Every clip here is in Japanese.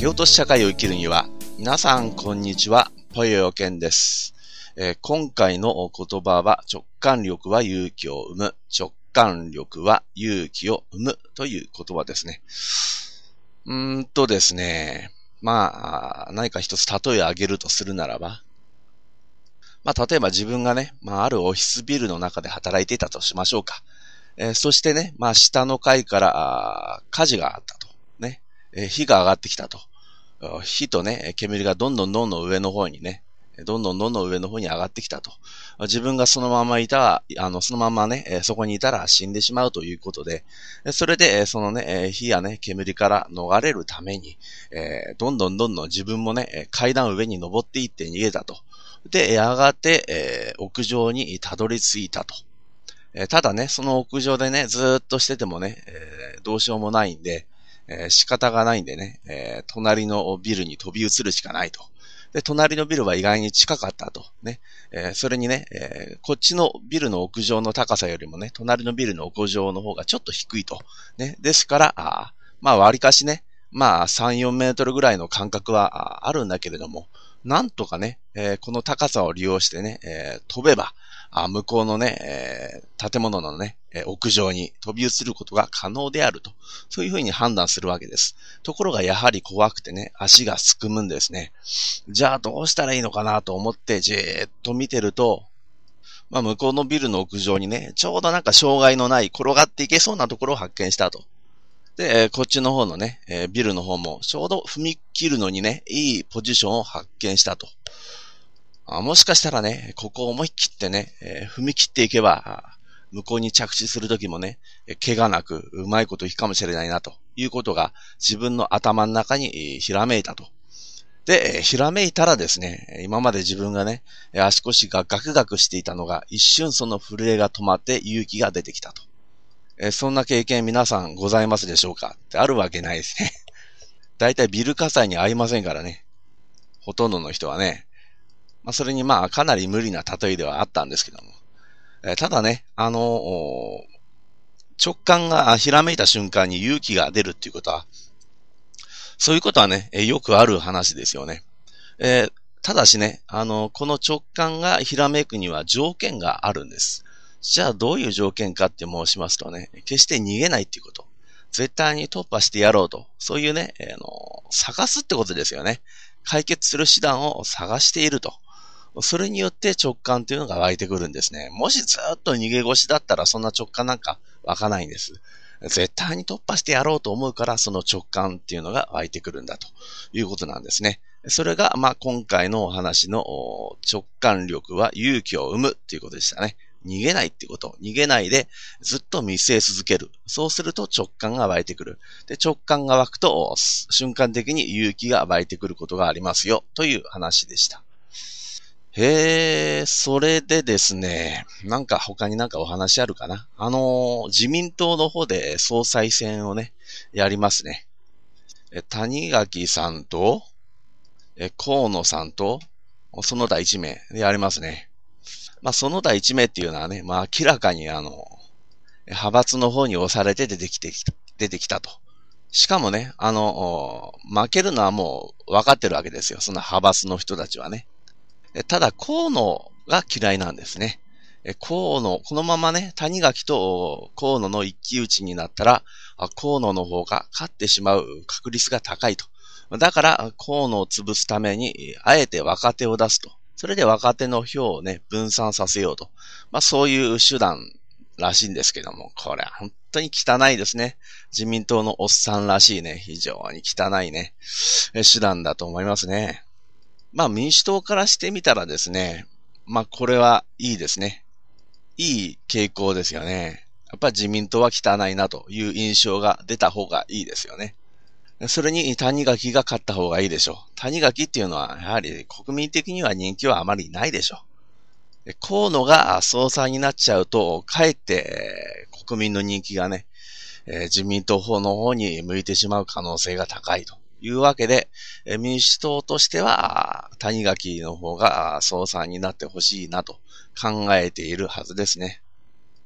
蹴落とし社会を生きるには、皆さんこんにちは、ぽよよけんです。今回の言葉は、直感力は勇気を生む、直感力は勇気を生むという言葉ですね。ですね、何か一つ例えを挙げるとするならば、例えば自分がね、あるオフィスビルの中で働いていたとしましょうか。そしてね、下の階から火事があったと。ね、火が上がってきたと。火とね、煙がどんどん上の方にね、どんどん上の方に上がってきたと。自分がそのままね、そこにいたら死んでしまうということで、それで、そのね、火やね、煙から逃れるために、どんどん自分もね、階段上に登っていって逃げたと。で、やがて、屋上にたどり着いたと。ただね、その屋上でね、ずーっとしててもね、どうしようもないんで、仕方がないんでね、隣のビルに飛び移るしかないと。で、隣のビルは意外に近かったと。ね。それにね、こっちのビルの屋上の高さよりもね、隣のビルの屋上の方がちょっと低いと。ね。ですから、割かしね、3、4メートルぐらいの間隔はあるんだけれども、なんとかね、この高さを利用してね、飛べば、向こうのね、建物のね、屋上に飛び移ることが可能であると。そういうふうに判断するわけです。ところがやはり怖くてね、足がすくむんですね。じゃあどうしたらいいのかなと思ってじーっと見てると、向こうのビルの屋上にね、ちょうどなんか障害のない転がっていけそうなところを発見したと。で、こっちの方のね、ビルの方もちょうど踏み切るのにね、いいポジションを発見したと。もしかしたらね、ここを思い切ってね、踏み切っていけば、向こうに着地するときもね、怪我なくうまいこといくかもしれないなということが自分の頭の中にひらめいたと。で、ひらめいたらですね、今まで自分がね、足腰がガクガクしていたのが一瞬その震えが止まって勇気が出てきたと。そんな経験皆さんございますでしょうかってあるわけないですね。だいたいビル火災に遭いませんからね。ほとんどの人はね。それにかなり無理な例えではあったんですけども。ただね、直感がひらめいた瞬間に勇気が出るっていうことは、そういうことはね、よくある話ですよね。ただしね、この直感がひらめくには条件があるんです。じゃあどういう条件かって申しますとね、決して逃げないっていうこと。絶対に突破してやろうと。そういうね、探すってことですよね。解決する手段を探していると。それによって直感というのが湧いてくるんですね。もしずっと逃げ腰だったらそんな直感なんか湧かないんです。絶対に突破してやろうと思うからその直感っていうのが湧いてくるんだということなんですね。それが今回のお話の直感力は勇気を生むっていうことでしたね。逃げないっていうこと。逃げないでずっと見据え続ける。そうすると直感が湧いてくる。で、直感が湧くと瞬間的に勇気が湧いてくることがありますよという話でした。それでですね、他にお話あるかな。自民党の方で総裁選をね、やりますね。谷垣さんと、河野さんと、その他1名でやりますね。その他1名っていうのはね、明らかに派閥の方に押されて出てきたと。しかもね、負けるのはもう分かってるわけですよ。その派閥の人たちはね。ただ、河野が嫌いなんですね。河野、このままね、谷垣と河野の一騎打ちになったら、河野の方が勝ってしまう確率が高いと。だから、河野を潰すために、あえて若手を出すと。それで若手の票をね、分散させようと。そういう手段らしいんですけども、これは本当に汚いですね。自民党のおっさんらしいね、非常に汚いね、手段だと思いますね。民主党からしてみたらですね、これはいいですね。いい傾向ですよね。やっぱり自民党は汚いなという印象が出た方がいいですよね。それに谷垣が勝った方がいいでしょう。谷垣っていうのはやはり国民的には人気はあまりないでしょう。河野が総裁になっちゃうと、かえって国民の人気がね、自民党の方に向いてしまう可能性が高いというわけで、民主党としては谷垣の方が総裁になってほしいなと考えているはずですね。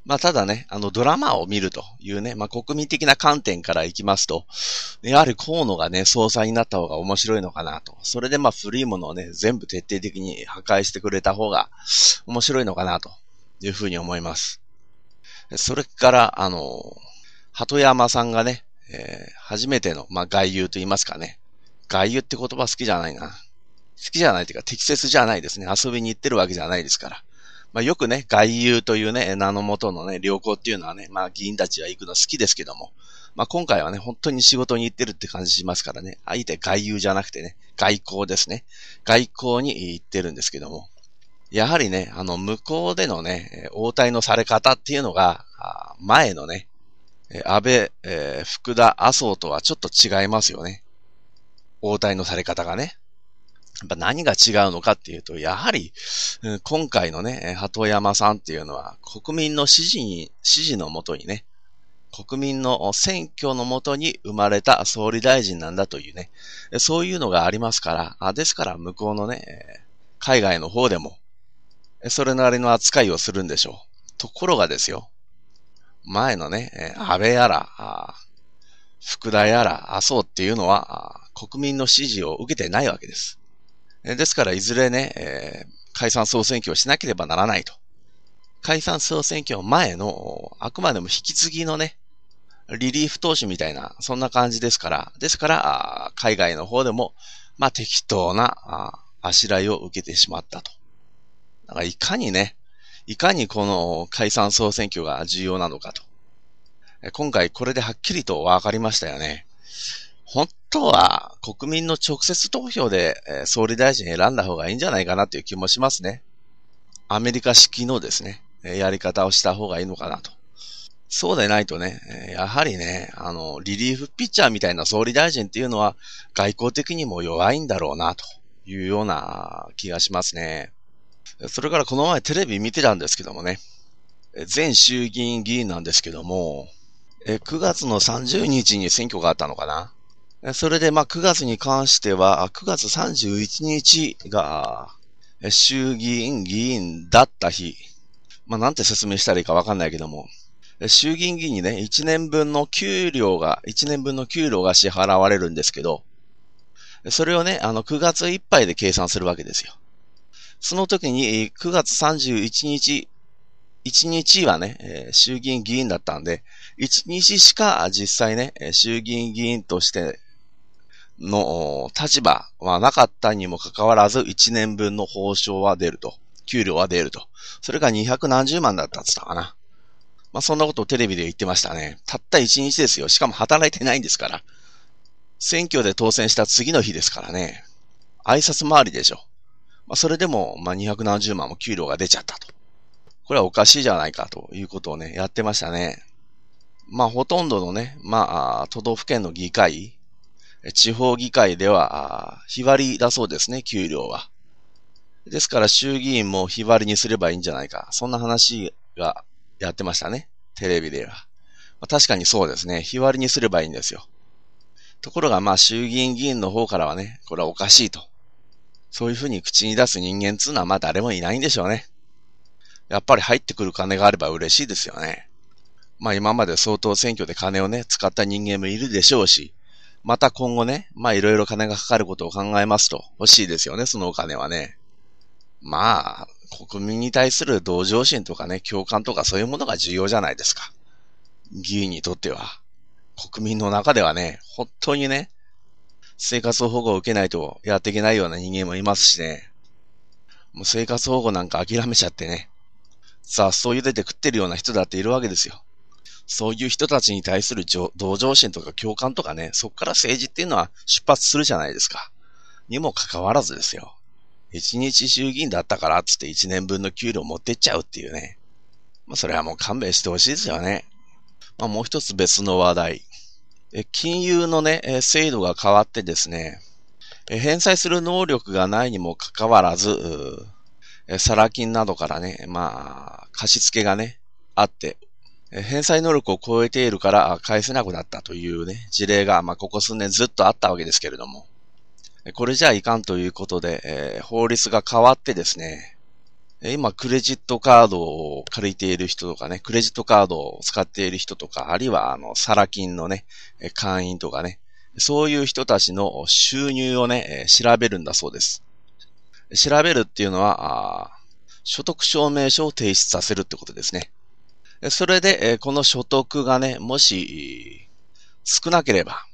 ただね、ドラマを見るというね、国民的な観点からいきますと、やはり河野がね、総裁になった方が面白いのかなと。それで古いものをね、全部徹底的に破壊してくれた方が面白いのかなというふうに思います。それから、鳩山さんがね、初めての、外遊と言いますかね。外遊って言葉好きじゃないな。好きじゃないというか適切じゃないですね。遊びに行ってるわけじゃないですから。よくね、外遊というね、名の元のね、旅行っていうのはね、議員たちは行くの好きですけども、今回はね、本当に仕事に行ってるって感じしますからね、あえて外遊じゃなくてね、外交ですね。外交に行ってるんですけども、やはりね、向こうでのね、応対のされ方っていうのが、前のね、安倍、福田、麻生とはちょっと違いますよね。応対のされ方がね。何が違うのかっていうと、やはり、今回のね、鳩山さんっていうのは、国民の支持のもとにね、国民の選挙のもとに生まれた総理大臣なんだというね、そういうのがありますから、ですから向こうのね、海外の方でも、それなりの扱いをするんでしょう。ところがですよ、前のね、安倍やら、福田やら、麻生っていうのは、国民の支持を受けてないわけです。ですから、いずれね、解散総選挙をしなければならないと。解散総選挙前の、あくまでも引き継ぎのね、リリーフ投手みたいな、そんな感じですから、海外の方でも、適当な、あしらいを受けてしまったと。だからいかにこの解散総選挙が重要なのかと。今回これではっきりと分かりましたよね。本当は国民の直接投票で総理大臣選んだ方がいいんじゃないかなという気もしますね。アメリカ式のですね、やり方をした方がいいのかなと。そうでないとね、やはりね、リリーフピッチャーみたいな総理大臣っていうのは外交的にも弱いんだろうなというような気がしますね。それからこの前テレビ見てたんですけどもね、前衆議院議員なんですけども、9月の30日に選挙があったのかな。それで9月に関しては、9月31日が衆議院議員だった日。なんて説明したらいいかわかんないけども、衆議院議員にね、1年分の給料が支払われるんですけど、それをね、9月いっぱいで計算するわけですよ。その時に9月31日、1日はね、衆議院議員だったんで、1日しか実際ね、衆議院議員としての立場はなかったにもかかわらず、1年分の報酬は出ると。給料は出ると。それが200何十万だったって言ったかな。そんなことをテレビで言ってましたね。たった1日ですよ。しかも働いてないんですから。選挙で当選した次の日ですからね。挨拶回りでしょ。それでも、200何十万も給料が出ちゃったと。これはおかしいじゃないかということをね、やってましたね。ほとんどのね、都道府県の議会、地方議会では、日割りだそうですね、給料は。ですから衆議院も日割りにすればいいんじゃないか。そんな話がやってましたね、テレビでは。確かにそうですね、日割りにすればいいんですよ。ところが衆議院議員の方からはね、これはおかしいと。そういうふうに口に出す人間つうのは誰もいないんでしょうね。やっぱり入ってくる金があれば嬉しいですよね。今まで相当選挙で金をね、使った人間もいるでしょうし、また今後ね、いろいろ金がかかることを考えますと、欲しいですよね、そのお金はね。国民に対する同情心とかね、共感とかそういうものが重要じゃないですか。議員にとっては。国民の中ではね、本当にね、生活保護を受けないとやっていけないような人間もいますしね。もう生活保護なんか諦めちゃってね。雑草茹でて食ってるような人だっているわけですよ。そういう人たちに対する同情心とか共感とかね、そこから政治っていうのは出発するじゃないですか。にもかかわらずですよ。1日衆議院だったからっつって1年分の給料持ってっちゃうっていうね。それはもう勘弁してほしいですよね。もう一つ別の話題。金融のね、制度が変わってですね、返済する能力がないにもかかわらず、サラ金などからね、貸し付けがね、あって、返済能力を超えているから返せなくなったというね、事例がここ数年ずっとあったわけですけれども、これじゃいかんということで、法律が変わってですね、 今、クレジットカードを借りている人とかね、クレジットカードを使っている人とか、あるいは、サラ金のね、会員とかね、そういう人たちの収入をね、調べるんだそうです。調べるっていうのは、所得証明書を提出させるってことですね。それで、この所得がね、もし、少なければ、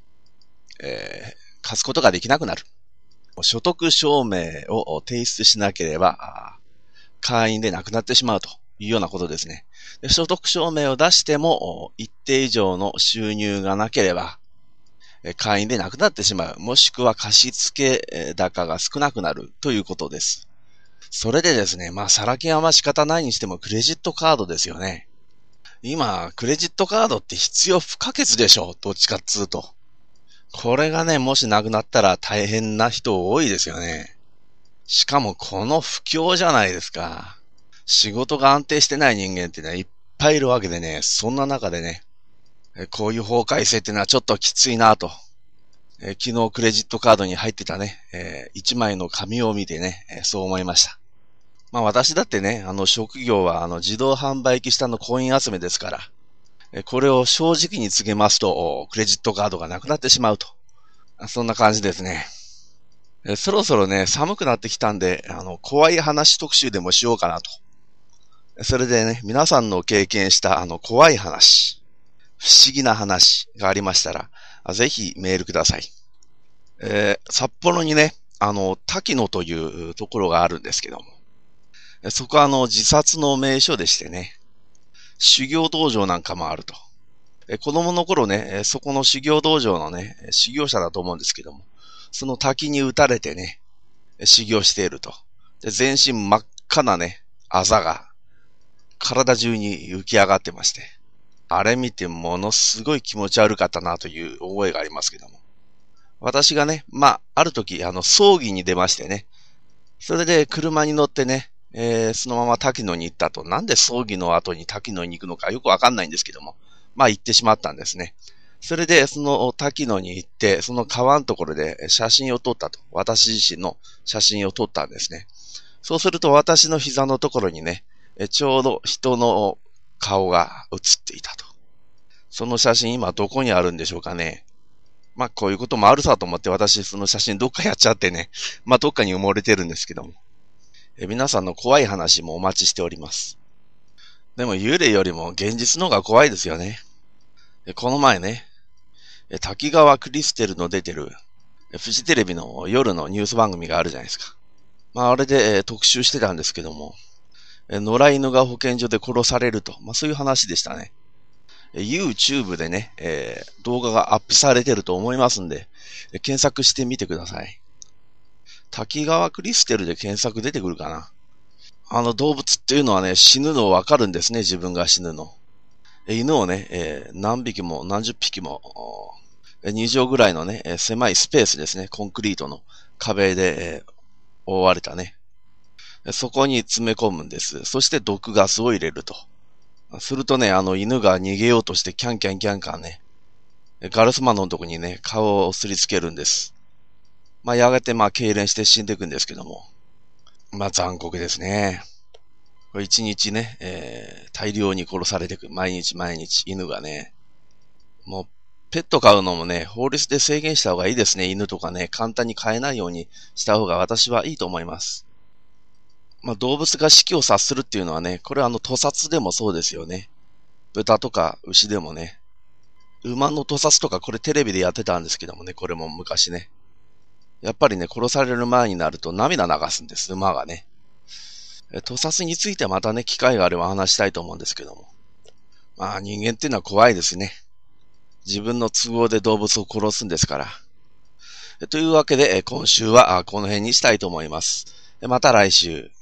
貸すことができなくなる。所得証明を提出しなければ、会員でなくなってしまうというようなことですね。で、所得証明を出しても、一定以上の収入がなければ、会員でなくなってしまう。もしくは貸付高が少なくなるということです。それでですね、サラ金は仕方ないにしてもクレジットカードですよね。今、クレジットカードって必要不可欠でしょ。どっちかっつうと。これがね、もしなくなったら大変な人多いですよね。しかもこの不況じゃないですか。仕事が安定してない人間ってね、いっぱいいるわけでね、そんな中でね、こういう法改正ってのはちょっときついなと。昨日クレジットカードに入ってたね、1枚の紙を見てね、そう思いました。私だってね、職業は自動販売機下のコイン集めですから、これを正直に告げますと、クレジットカードがなくなってしまうと。そんな感じですね。そろそろね、寒くなってきたんで、怖い話特集でもしようかなと。それでね、皆さんの経験した怖い話、不思議な話がありましたら、ぜひメールください。札幌にね、滝野というところがあるんですけども、そこは自殺の名所でしてね、修行道場なんかもあると。子供の頃ね、そこの修行道場のね、修行者だと思うんですけども、その滝に打たれてね、修行していると。で、全身真っ赤なね、あざが体中に浮き上がってまして、あれ見てものすごい気持ち悪かったなという覚えがありますけども。私がね、ある時、葬儀に出ましてね、それで車に乗ってね、そのまま滝野に行ったと。なんで葬儀の後に滝野に行くのかよくわかんないんですけども。行ってしまったんですね。それで、その滝野に行って、その川のところで写真を撮ったと。私自身の写真を撮ったんですね。そうすると私の膝のところにね、ちょうど人の顔が写っていたと。その写真今どこにあるんでしょうかね。こういうこともあるさと思って私その写真どっかやっちゃってね。どっかに埋もれてるんですけども。皆さんの怖い話もお待ちしております。でも幽霊よりも現実の方が怖いですよね。この前ね、滝川クリステルの出てるフジテレビの夜のニュース番組があるじゃないですか。あれで特集してたんですけども、野良犬が保健所で殺されると、そういう話でしたね。YouTube でね、動画がアップされてると思いますんで、検索してみてください。滝川クリステルで検索出てくるかな。動物っていうのはね、死ぬのわかるんですね、自分が死ぬの。犬をね、何匹も何十匹も、2畳ぐらいのね、狭いスペースですね、コンクリートの壁で、覆われたね。そこに詰め込むんです。そして毒ガスを入れると。するとね、犬が逃げようとしてキャンキャンキャンカンね、ガラス窓のとこにね、顔をすりつけるんです。やがて痙攣して死んでいくんですけども。残酷ですね。一日ね、大量に殺されていく。毎日毎日、犬がね。もう、ペット飼うのもね、法律で制限した方がいいですね。犬とかね、簡単に飼えないようにした方が私はいいと思います。動物が死期を察するっていうのはね、これは屠殺でもそうですよね。豚とか牛でもね。馬の屠殺とかこれテレビでやってたんですけどもね、これも昔ね。やっぱりね、殺される前になると涙流すんです、馬がね。屠殺についてはまたね、機会があれば話したいと思うんですけども。人間っていうのは怖いですね。自分の都合で動物を殺すんですから。というわけで、今週はこの辺にしたいと思います。また来週。